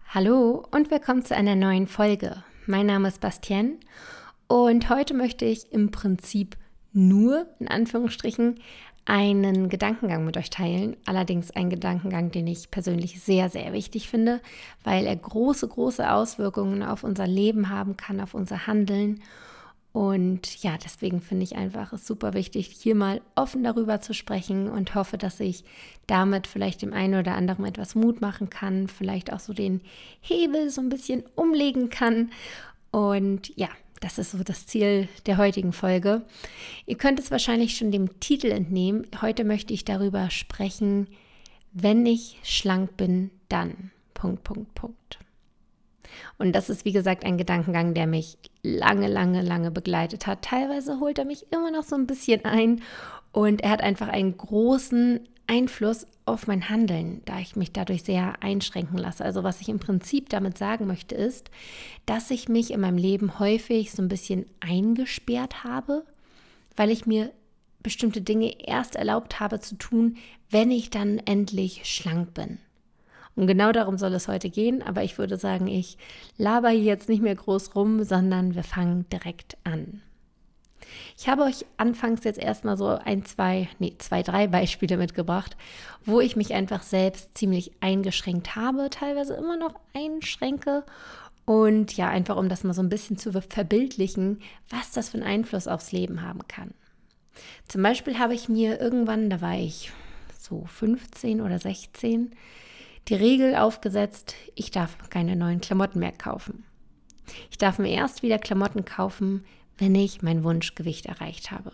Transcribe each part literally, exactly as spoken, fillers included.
Hallo und willkommen zu einer neuen Folge. Mein Name ist Bastienne und heute möchte ich im Prinzip nur, in Anführungsstrichen, einen Gedankengang mit euch teilen. Allerdings einen Gedankengang, den ich persönlich sehr, sehr wichtig finde, weil er große, große Auswirkungen auf unser Leben haben kann, auf unser Handeln. Und ja, deswegen finde ich einfach es super wichtig, hier mal offen darüber zu sprechen und hoffe, dass ich damit vielleicht dem einen oder anderen etwas Mut machen kann, vielleicht auch so den Hebel so ein bisschen umlegen kann. Und ja, das ist so das Ziel der heutigen Folge. Ihr könnt es wahrscheinlich schon dem Titel entnehmen. Heute möchte ich darüber sprechen, wenn ich schlank bin, dann. Punkt, Punkt, Punkt. Und das ist, wie gesagt, ein Gedankengang, der mich lange, lange, lange begleitet hat. Teilweise holt er mich immer noch so ein bisschen ein und er hat einfach einen großen Einfluss auf mein Handeln, da ich mich dadurch sehr einschränken lasse. Also was ich im Prinzip damit sagen möchte, ist, dass ich mich in meinem Leben häufig so ein bisschen eingesperrt habe, weil ich mir bestimmte Dinge erst erlaubt habe zu tun, wenn ich dann endlich schlank bin. Und genau darum soll es heute gehen, aber ich würde sagen, ich laber hier jetzt nicht mehr groß rum, sondern wir fangen direkt an. Ich habe euch anfangs jetzt erstmal so ein, zwei, nee, zwei, drei Beispiele mitgebracht, wo ich mich einfach selbst ziemlich eingeschränkt habe, teilweise immer noch einschränke. Und ja, einfach um das mal so ein bisschen zu verbildlichen, was das für einen Einfluss aufs Leben haben kann. Zum Beispiel habe ich mir irgendwann, da war ich so fünfzehn oder sechzehn, die Regel aufgesetzt, ich darf keine neuen Klamotten mehr kaufen. Ich darf mir erst wieder Klamotten kaufen, wenn ich mein Wunschgewicht erreicht habe.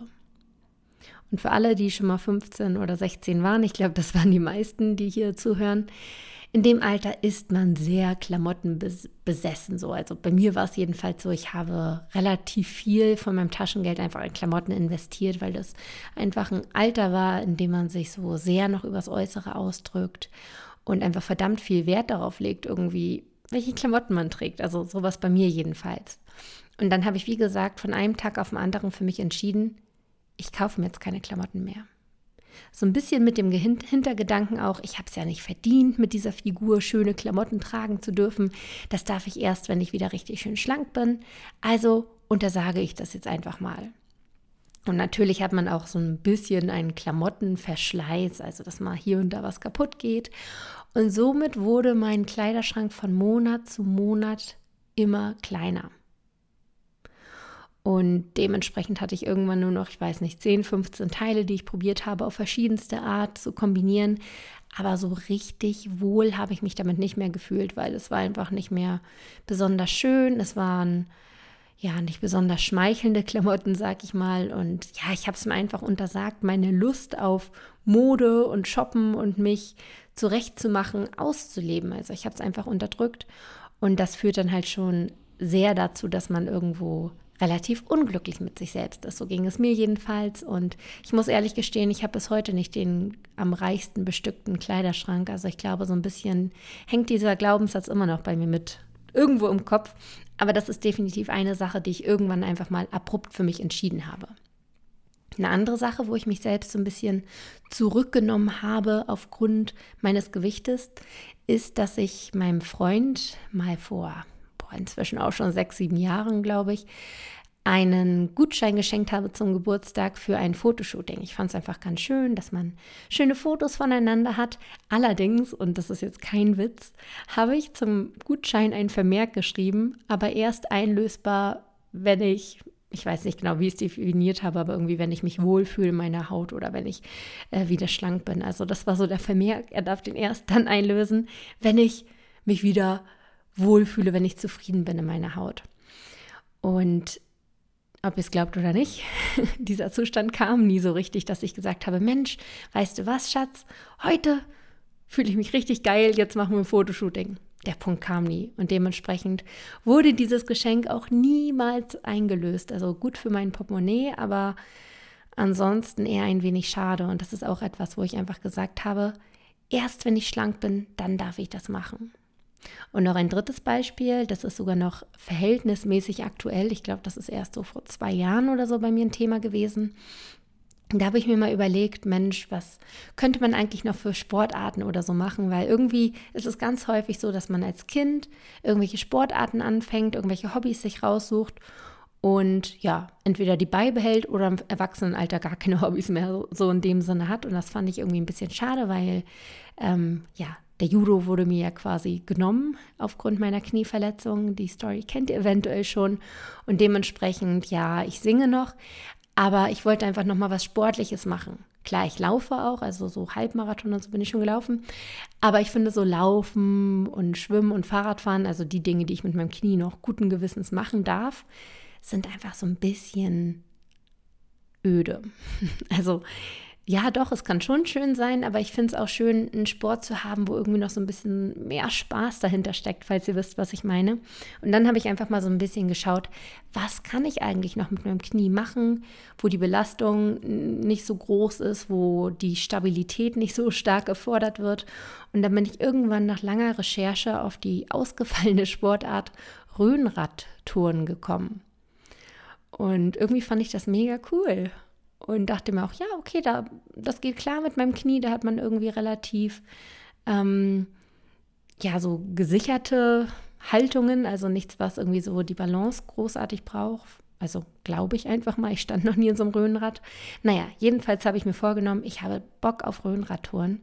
Und für alle, die schon mal fünfzehn oder sechzehn waren, ich glaube, das waren die meisten, die hier zuhören, in dem Alter ist man sehr klamottenbesessen. So. Also bei mir war es jedenfalls so, ich habe relativ viel von meinem Taschengeld einfach in Klamotten investiert, weil das einfach ein Alter war, in dem man sich so sehr noch übers Äußere ausdrückt und einfach verdammt viel Wert darauf legt, irgendwie, welche Klamotten man trägt. Also sowas bei mir jedenfalls. Und dann habe ich, wie gesagt, von einem Tag auf den anderen für mich entschieden, ich kaufe mir jetzt keine Klamotten mehr. So ein bisschen mit dem Hintergedanken auch, ich habe es ja nicht verdient, mit dieser Figur schöne Klamotten tragen zu dürfen. Das darf ich erst, wenn ich wieder richtig schön schlank bin. Also untersage ich das jetzt einfach mal. Und natürlich hat man auch so ein bisschen einen Klamottenverschleiß, also dass mal hier und da was kaputt geht. Und somit wurde mein Kleiderschrank von Monat zu Monat immer kleiner. Und dementsprechend hatte ich irgendwann nur noch, ich weiß nicht, zehn, fünfzehn Teile, die ich probiert habe, auf verschiedenste Art zu kombinieren. Aber so richtig wohl habe ich mich damit nicht mehr gefühlt, weil es war einfach nicht mehr besonders schön. Es waren ja nicht besonders schmeichelnde Klamotten, sag ich mal. Und ja, ich habe es mir einfach untersagt, meine Lust auf Mode und Shoppen und mich zurechtzumachen, auszuleben. Also ich habe es einfach unterdrückt. Und das führt dann halt schon sehr dazu, dass man irgendwo relativ unglücklich mit sich selbst ist. So ging es mir jedenfalls. Und ich muss ehrlich gestehen, ich habe bis heute nicht den am reichsten bestückten Kleiderschrank. Also ich glaube, so ein bisschen hängt dieser Glaubenssatz immer noch bei mir mit irgendwo im Kopf. Aber das ist definitiv eine Sache, die ich irgendwann einfach mal abrupt für mich entschieden habe. Eine andere Sache, wo ich mich selbst so ein bisschen zurückgenommen habe aufgrund meines Gewichtes, ist, dass ich meinem Freund mal vor inzwischen auch schon sechs, sieben Jahren, glaube ich, einen Gutschein geschenkt habe zum Geburtstag für ein Fotoshooting. Ich fand es einfach ganz schön, dass man schöne Fotos voneinander hat. Allerdings, und das ist jetzt kein Witz, habe ich zum Gutschein einen Vermerk geschrieben, aber erst einlösbar, wenn ich, ich weiß nicht genau, wie ich es definiert habe, aber irgendwie, wenn ich mich wohlfühle in meiner Haut oder wenn ich äh, wieder schlank bin. Also das war so der Vermerk, er darf den erst dann einlösen, wenn ich mich wieder wohlfühle, wenn ich zufrieden bin in meiner Haut. Und ob ihr es glaubt oder nicht, dieser Zustand kam nie so richtig, dass ich gesagt habe, Mensch, weißt du was, Schatz, heute fühle ich mich richtig geil, jetzt machen wir ein Fotoshooting. Der Punkt kam nie und dementsprechend wurde dieses Geschenk auch niemals eingelöst. Also gut für mein Portemonnaie, aber ansonsten eher ein wenig schade. Und das ist auch etwas, wo ich einfach gesagt habe, erst wenn ich schlank bin, dann darf ich das machen. Und noch ein drittes Beispiel, das ist sogar noch verhältnismäßig aktuell. Ich glaube, das ist erst so vor zwei Jahren oder so bei mir ein Thema gewesen. Und da habe ich mir mal überlegt, Mensch, was könnte man eigentlich noch für Sportarten oder so machen? Weil irgendwie ist es ganz häufig so, dass man als Kind irgendwelche Sportarten anfängt, irgendwelche Hobbys sich raussucht und ja, entweder die beibehält oder im Erwachsenenalter gar keine Hobbys mehr so in dem Sinne hat. Und das fand ich irgendwie ein bisschen schade, weil ähm, ja, der Judo wurde mir ja quasi genommen aufgrund meiner Knieverletzung. Die Story kennt ihr eventuell schon. Und dementsprechend, ja, ich singe noch. Aber ich wollte einfach nochmal was Sportliches machen. Klar, ich laufe auch, also so Halbmarathon und so bin ich schon gelaufen. Aber ich finde so Laufen und Schwimmen und Fahrradfahren, also die Dinge, die ich mit meinem Knie noch guten Gewissens machen darf, sind einfach so ein bisschen öde. Also ja, doch, es kann schon schön sein, aber ich finde es auch schön, einen Sport zu haben, wo irgendwie noch so ein bisschen mehr Spaß dahinter steckt, falls ihr wisst, was ich meine. Und dann habe ich einfach mal so ein bisschen geschaut, was kann ich eigentlich noch mit meinem Knie machen, wo die Belastung nicht so groß ist, wo die Stabilität nicht so stark gefordert wird. Und dann bin ich irgendwann nach langer Recherche auf die ausgefallene Sportart Rhönradtouren gekommen. Und irgendwie fand ich das mega cool. Und dachte mir auch, ja, okay, da, das geht klar mit meinem Knie. Da hat man irgendwie relativ, ähm, ja, so gesicherte Haltungen. Also nichts, was irgendwie so die Balance großartig braucht. Also glaube ich einfach mal, ich stand noch nie in so einem Rhönrad. Naja, jedenfalls habe ich mir vorgenommen, ich habe Bock auf Rhönradtouren.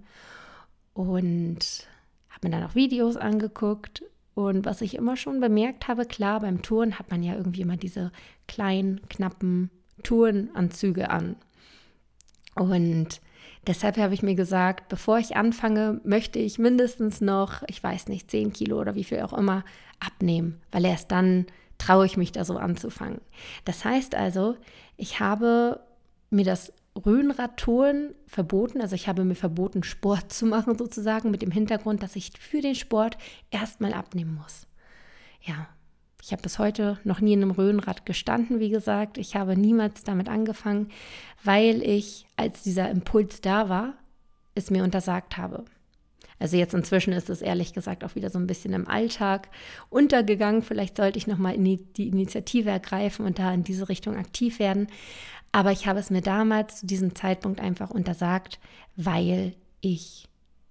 Und habe mir dann auch Videos angeguckt. Und was ich immer schon bemerkt habe, klar, beim Touren hat man ja irgendwie immer diese kleinen, knappen Tourenanzüge an. Und deshalb habe ich mir gesagt, bevor ich anfange, möchte ich mindestens noch, ich weiß nicht, zehn Kilo oder wie viel auch immer abnehmen, weil erst dann traue ich mich da so anzufangen. Das heißt also, ich habe mir das Rhönradtouren verboten, also ich habe mir verboten, Sport zu machen sozusagen, mit dem Hintergrund, dass ich für den Sport erstmal abnehmen muss. Ja, ich habe bis heute noch nie in einem Rhönrad gestanden, wie gesagt. Ich habe niemals damit angefangen, weil ich, als dieser Impuls da war, es mir untersagt habe. Also jetzt inzwischen ist es ehrlich gesagt auch wieder so ein bisschen im Alltag untergegangen. Vielleicht sollte ich nochmal die Initiative ergreifen und da in diese Richtung aktiv werden. Aber ich habe es mir damals zu diesem Zeitpunkt einfach untersagt, weil ich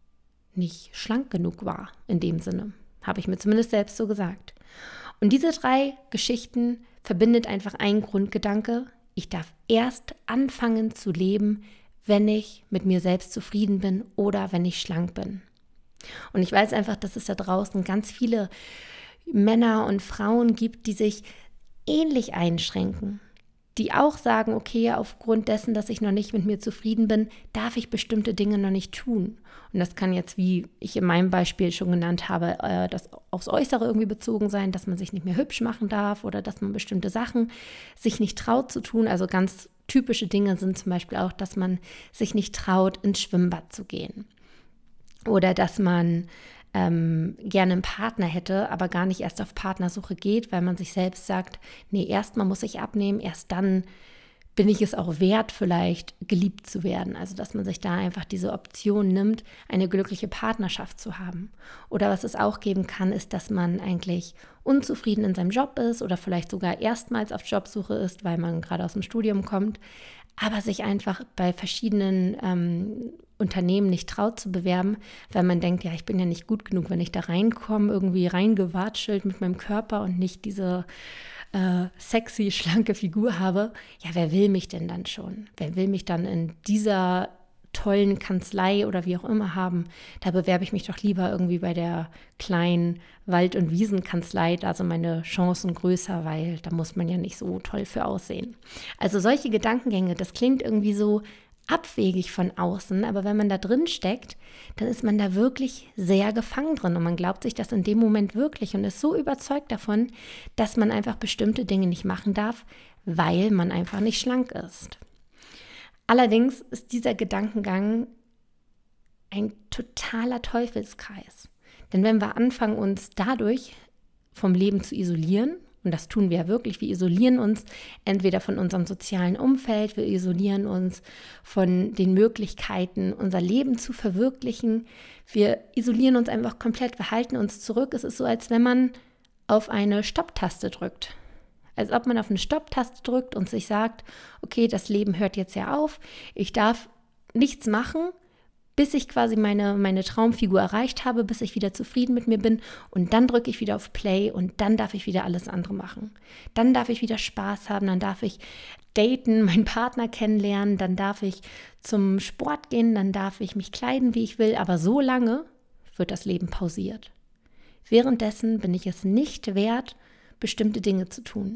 nicht schlank genug war in dem Sinne. Habe ich mir zumindest selbst so gesagt. Und diese drei Geschichten verbindet einfach ein Grundgedanke. Ich darf erst anfangen zu leben, wenn ich mit mir selbst zufrieden bin oder wenn ich schlank bin. Und ich weiß einfach, dass es da draußen ganz viele Männer und Frauen gibt, die sich ähnlich einschränken, die auch sagen, okay, aufgrund dessen, dass ich noch nicht mit mir zufrieden bin, darf ich bestimmte Dinge noch nicht tun. Und das kann jetzt, wie ich in meinem Beispiel schon genannt habe, äh, das aufs Äußere irgendwie bezogen sein, dass man sich nicht mehr hübsch machen darf oder dass man bestimmte Sachen sich nicht traut zu tun. Also ganz typische Dinge sind zum Beispiel auch, dass man sich nicht traut, ins Schwimmbad zu gehen. Oder dass man ähm, gerne einen Partner hätte, aber gar nicht erst auf Partnersuche geht, weil man sich selbst sagt, nee, erstmal muss ich abnehmen, erst dann bin ich es auch wert, vielleicht geliebt zu werden. Also dass man sich da einfach diese Option nimmt, eine glückliche Partnerschaft zu haben. Oder was es auch geben kann, ist, dass man eigentlich unzufrieden in seinem Job ist oder vielleicht sogar erstmals auf Jobsuche ist, weil man gerade aus dem Studium kommt, aber sich einfach bei verschiedenen ähm, Unternehmen nicht traut zu bewerben, weil man denkt, ja, ich bin ja nicht gut genug, wenn ich da reinkomme, irgendwie reingewatschelt mit meinem Körper und nicht diese äh, sexy, schlanke Figur habe. Ja, wer will mich denn dann schon? Wer will mich dann in dieser tollen Kanzlei oder wie auch immer haben? Da bewerbe ich mich doch lieber irgendwie bei der kleinen Wald- und Wiesenkanzlei. Da sind meine Chancen größer, weil da muss man ja nicht so toll für aussehen. Also solche Gedankengänge, das klingt irgendwie so abwegig von außen, aber wenn man da drin steckt, dann ist man da wirklich sehr gefangen drin und man glaubt sich das in dem Moment wirklich und ist so überzeugt davon, dass man einfach bestimmte Dinge nicht machen darf, weil man einfach nicht schlank ist. Allerdings ist dieser Gedankengang ein totaler Teufelskreis. Denn wenn wir anfangen, uns dadurch vom Leben zu isolieren, und das tun wir ja wirklich, wir isolieren uns entweder von unserem sozialen Umfeld, wir isolieren uns von den Möglichkeiten, unser Leben zu verwirklichen. Wir isolieren uns einfach komplett, wir halten uns zurück. Es ist so, als wenn man auf eine Stopptaste drückt. Als ob man auf eine Stopptaste drückt und sich sagt, okay, das Leben hört jetzt ja auf, ich darf nichts machen, bis ich quasi meine, meine Traumfigur erreicht habe, bis ich wieder zufrieden mit mir bin und dann drücke ich wieder auf Play und dann darf ich wieder alles andere machen. Dann darf ich wieder Spaß haben, dann darf ich daten, meinen Partner kennenlernen, dann darf ich zum Sport gehen, dann darf ich mich kleiden, wie ich will, aber so lange wird das Leben pausiert. Währenddessen bin ich es nicht wert, bestimmte Dinge zu tun.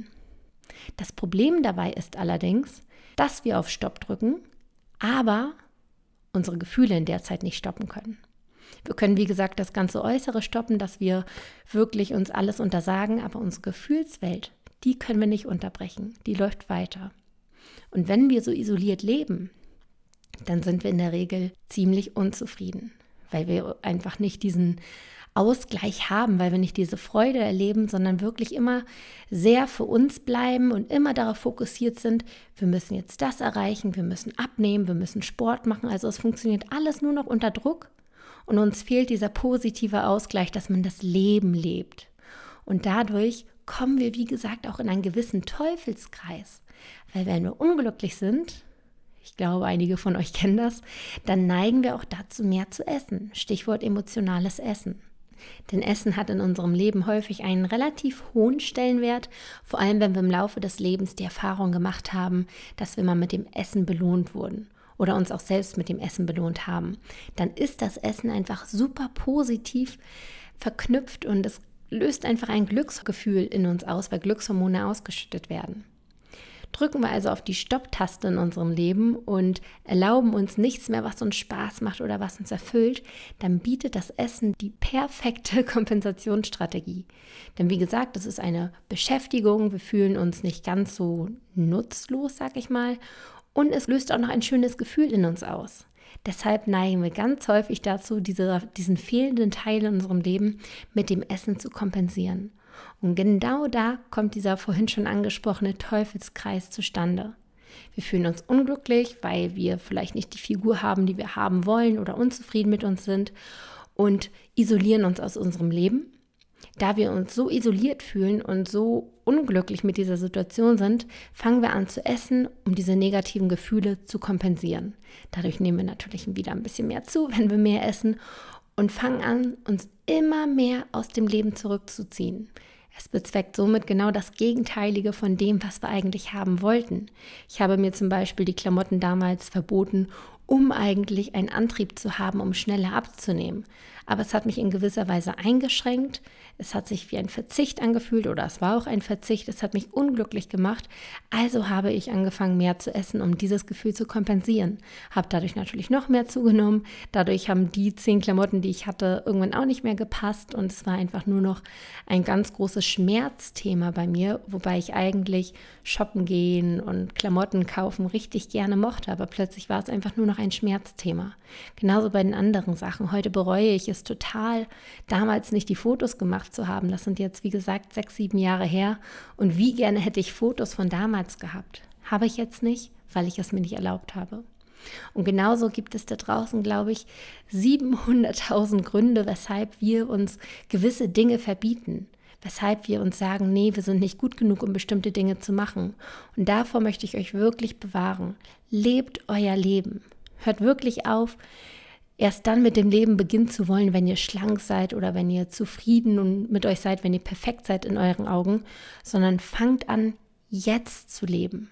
Das Problem dabei ist allerdings, dass wir auf Stopp drücken, aber unsere Gefühle in der Zeit nicht stoppen können. Wir können, wie gesagt, das ganze Äußere stoppen, dass wir wirklich uns alles untersagen, aber unsere Gefühlswelt, die können wir nicht unterbrechen, die läuft weiter. Und wenn wir so isoliert leben, dann sind wir in der Regel ziemlich unzufrieden, weil wir einfach nicht diesen Ausgleich haben, weil wir nicht diese Freude erleben, sondern wirklich immer sehr für uns bleiben und immer darauf fokussiert sind, wir müssen jetzt das erreichen, wir müssen abnehmen, wir müssen Sport machen. Also es funktioniert alles nur noch unter Druck und uns fehlt dieser positive Ausgleich, dass man das Leben lebt. Und dadurch kommen wir, wie gesagt, auch in einen gewissen Teufelskreis, weil wenn wir unglücklich sind, ich glaube, einige von euch kennen das, dann neigen wir auch dazu, mehr zu essen. Stichwort emotionales Essen. Denn Essen hat in unserem Leben häufig einen relativ hohen Stellenwert, vor allem wenn wir im Laufe des Lebens die Erfahrung gemacht haben, dass wir mal mit dem Essen belohnt wurden oder uns auch selbst mit dem Essen belohnt haben. Dann ist das Essen einfach super positiv verknüpft und es löst einfach ein Glücksgefühl in uns aus, weil Glückshormone ausgeschüttet werden. Drücken wir also auf die Stopptaste in unserem Leben und erlauben uns nichts mehr, was uns Spaß macht oder was uns erfüllt, dann bietet das Essen die perfekte Kompensationsstrategie. Denn wie gesagt, es ist eine Beschäftigung, wir fühlen uns nicht ganz so nutzlos, sag ich mal, und es löst auch noch ein schönes Gefühl in uns aus. Deshalb neigen wir ganz häufig dazu, diese, diesen fehlenden Teil in unserem Leben mit dem Essen zu kompensieren. Und genau da kommt dieser vorhin schon angesprochene Teufelskreis zustande. Wir fühlen uns unglücklich, weil wir vielleicht nicht die Figur haben, die wir haben wollen oder unzufrieden mit uns sind und isolieren uns aus unserem Leben. Da wir uns so isoliert fühlen und so unglücklich mit dieser Situation sind, fangen wir an zu essen, um diese negativen Gefühle zu kompensieren. Dadurch nehmen wir natürlich wieder ein bisschen mehr zu, wenn wir mehr essen und fangen an, uns immer mehr aus dem Leben zurückzuziehen. Es bezweckt somit genau das Gegenteilige von dem, was wir eigentlich haben wollten. Ich habe mir zum Beispiel die Klamotten damals verboten, um eigentlich einen Antrieb zu haben, um schneller abzunehmen. Aber es hat mich in gewisser Weise eingeschränkt. Es hat sich wie ein Verzicht angefühlt oder es war auch ein Verzicht. Es hat mich unglücklich gemacht. Also habe ich angefangen, mehr zu essen, um dieses Gefühl zu kompensieren. Habe dadurch natürlich noch mehr zugenommen. Dadurch haben die zehn Klamotten, die ich hatte, irgendwann auch nicht mehr gepasst. Und es war einfach nur noch ein ganz großes Schmerzthema bei mir, wobei ich eigentlich shoppen gehen und Klamotten kaufen richtig gerne mochte. Aber plötzlich war es einfach nur noch ein Schmerzthema. Genauso bei den anderen Sachen. Heute bereue ich es total, damals nicht die Fotos gemacht zu haben. Das sind jetzt, wie gesagt, sechs, sieben Jahre her. Und wie gerne hätte ich Fotos von damals gehabt. Habe ich jetzt nicht, weil ich es mir nicht erlaubt habe. Und genauso gibt es da draußen, glaube ich, siebenhunderttausend Gründe, weshalb wir uns gewisse Dinge verbieten. Weshalb wir uns sagen, nee, wir sind nicht gut genug, um bestimmte Dinge zu machen. Und davor möchte ich euch wirklich bewahren. Lebt euer Leben. Hört wirklich auf, erst dann mit dem Leben beginnen zu wollen, wenn ihr schlank seid oder wenn ihr zufrieden und mit euch seid, wenn ihr perfekt seid in euren Augen, sondern fangt an, jetzt zu leben.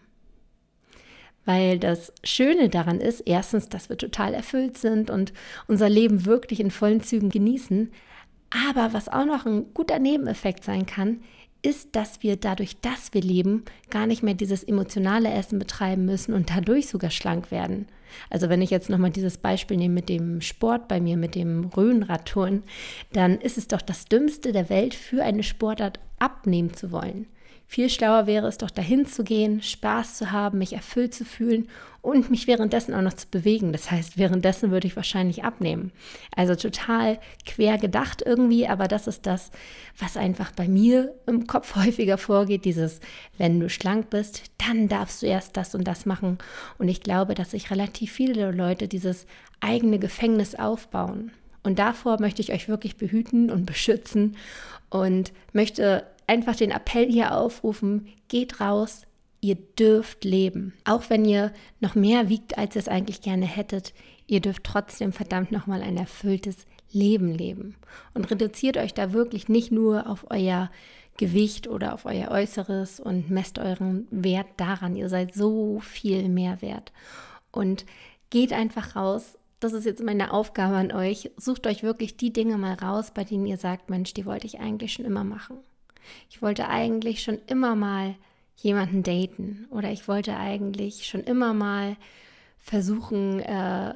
Weil das Schöne daran ist, erstens, dass wir total erfüllt sind und unser Leben wirklich in vollen Zügen genießen. Aber was auch noch ein guter Nebeneffekt sein kann, ist, dass wir dadurch, dass wir leben, gar nicht mehr dieses emotionale Essen betreiben müssen und dadurch sogar schlank werden. Also wenn ich jetzt nochmal dieses Beispiel nehme mit dem Sport bei mir, mit dem Rhönradtouren, dann ist es doch das Dümmste der Welt, für eine Sportart abnehmen zu wollen. Viel schlauer wäre es doch, dahin zu gehen, Spaß zu haben, mich erfüllt zu fühlen und mich währenddessen auch noch zu bewegen. Das heißt, währenddessen würde ich wahrscheinlich abnehmen. Also total quer gedacht irgendwie, aber das ist das, was einfach bei mir im Kopf häufiger vorgeht. Dieses, wenn du schlank bist, dann darfst du erst das und das machen. Und ich glaube, dass sich relativ viele Leute dieses eigene Gefängnis aufbauen. Und davor möchte ich euch wirklich behüten und beschützen und möchte einfach den Appell hier aufrufen, geht raus, ihr dürft leben. Auch wenn ihr noch mehr wiegt, als ihr es eigentlich gerne hättet, ihr dürft trotzdem verdammt nochmal ein erfülltes Leben leben. Und reduziert euch da wirklich nicht nur auf euer Gewicht oder auf euer Äußeres und messt euren Wert daran. Ihr seid so viel mehr wert. Und geht einfach raus. Das ist jetzt meine Aufgabe an euch. Sucht euch wirklich die Dinge mal raus, bei denen ihr sagt, Mensch, die wollte ich eigentlich schon immer machen. Ich wollte eigentlich schon immer mal jemanden daten oder ich wollte eigentlich schon immer mal versuchen, äh,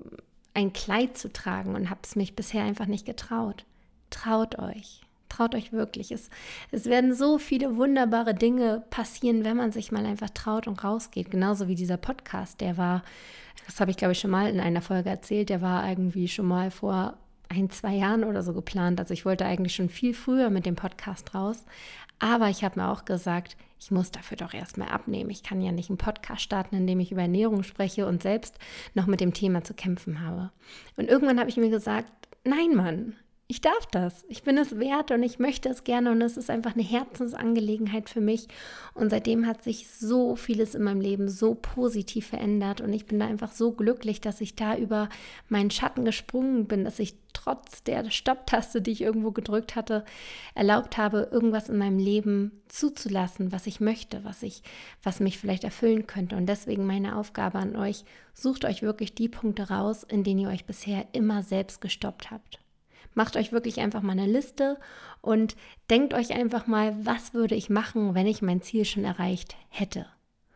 ein Kleid zu tragen und habe es mich bisher einfach nicht getraut. Traut euch. Traut euch wirklich. Es, es werden so viele wunderbare Dinge passieren, wenn man sich mal einfach traut und rausgeht. Genauso wie dieser Podcast, der war, das habe ich glaube ich schon mal in einer Folge erzählt, der war irgendwie schon mal vor ein, zwei Jahren oder so geplant. Also ich wollte eigentlich schon viel früher mit dem Podcast raus. Aber ich habe mir auch gesagt, ich muss dafür doch erstmal abnehmen. Ich kann ja nicht einen Podcast starten, in dem ich über Ernährung spreche und selbst noch mit dem Thema zu kämpfen habe. Und irgendwann habe ich mir gesagt, nein, Mann, ich darf das. Ich bin es wert und ich möchte es gerne und es ist einfach eine Herzensangelegenheit für mich. Und seitdem hat sich so vieles in meinem Leben so positiv verändert und ich bin da einfach so glücklich, dass ich da über meinen Schatten gesprungen bin, dass ich trotz der Stopptaste, die ich irgendwo gedrückt hatte, erlaubt habe, irgendwas in meinem Leben zuzulassen, was ich möchte, was ich, was mich vielleicht erfüllen könnte. Und deswegen meine Aufgabe an euch, sucht euch wirklich die Punkte raus, in denen ihr euch bisher immer selbst gestoppt habt. Macht euch wirklich einfach mal eine Liste und denkt euch einfach mal, was würde ich machen, wenn ich mein Ziel schon erreicht hätte.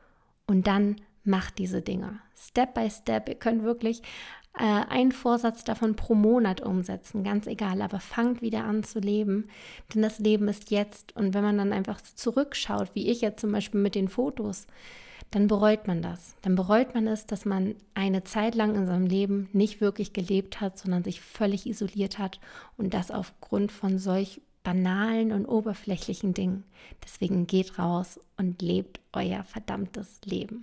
Und dann macht diese Dinge. Step by Step. Ihr könnt wirklich äh, einen Vorsatz davon pro Monat umsetzen, ganz egal. Aber fangt wieder an zu leben, denn das Leben ist jetzt. Und wenn man dann einfach zurückschaut, wie ich jetzt zum Beispiel mit den Fotos, dann bereut man das. Dann bereut man es, dass man eine Zeit lang in seinem Leben nicht wirklich gelebt hat, sondern sich völlig isoliert hat und das aufgrund von solch banalen und oberflächlichen Dingen. Deswegen geht raus und lebt euer verdammtes Leben.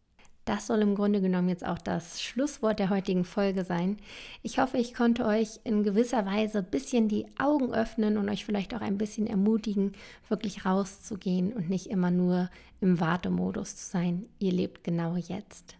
Das soll im Grunde genommen jetzt auch das Schlusswort der heutigen Folge sein. Ich hoffe, ich konnte euch in gewisser Weise ein bisschen die Augen öffnen und euch vielleicht auch ein bisschen ermutigen, wirklich rauszugehen und nicht immer nur im Wartemodus zu sein. Ihr lebt genau jetzt.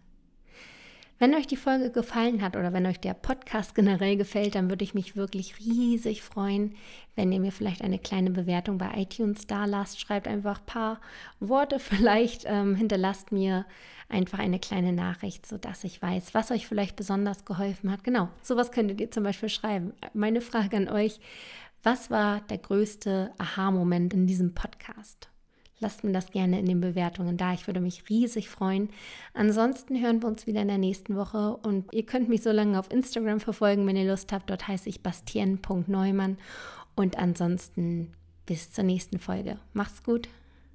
Wenn euch die Folge gefallen hat oder wenn euch der Podcast generell gefällt, dann würde ich mich wirklich riesig freuen, wenn ihr mir vielleicht eine kleine Bewertung bei iTunes da lasst. Schreibt einfach ein paar Worte vielleicht, ähm, hinterlasst mir einfach eine kleine Nachricht, sodass ich weiß, was euch vielleicht besonders geholfen hat. Genau, sowas könntet ihr zum Beispiel schreiben. Meine Frage an euch, was war der größte Aha-Moment in diesem Podcast? Lasst mir das gerne in den Bewertungen da. Ich würde mich riesig freuen. Ansonsten hören wir uns wieder in der nächsten Woche und ihr könnt mich so lange auf Instagram verfolgen, wenn ihr Lust habt. Dort heiße ich bastien punkt neumann und ansonsten bis zur nächsten Folge. Macht's gut.